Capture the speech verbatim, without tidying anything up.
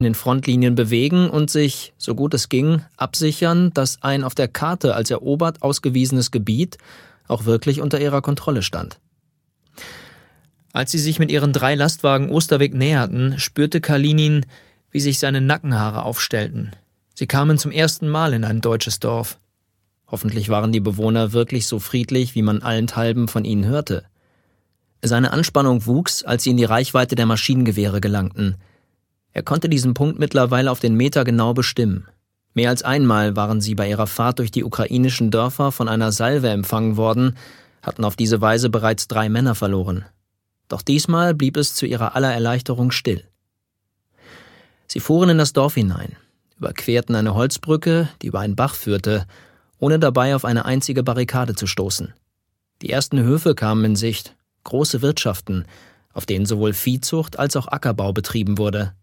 in den Frontlinien bewegen und sich, so gut es ging, absichern, dass ein auf der Karte als erobert ausgewiesenes Gebiet auch wirklich unter ihrer Kontrolle stand. Als sie sich mit ihren drei Lastwagen Osterweg näherten, spürte Kalinin, wie sich seine Nackenhaare aufstellten. Sie kamen zum ersten Mal in ein deutsches Dorf. Hoffentlich waren die Bewohner wirklich so friedlich, wie man allenthalben von ihnen hörte. Seine Anspannung wuchs, als sie in die Reichweite der Maschinengewehre gelangten. Er konnte diesen Punkt mittlerweile auf den Meter genau bestimmen. Mehr als einmal waren sie bei ihrer Fahrt durch die ukrainischen Dörfer von einer Salve empfangen worden, hatten auf diese Weise bereits drei Männer verloren. Doch diesmal blieb es zu ihrer aller Erleichterung still. Sie fuhren in das Dorf hinein, überquerten eine Holzbrücke, die über einen Bach führte, ohne dabei auf eine einzige Barrikade zu stoßen. Die ersten Höfe kamen in Sicht, große Wirtschaften, auf denen sowohl Viehzucht als auch Ackerbau betrieben wurde.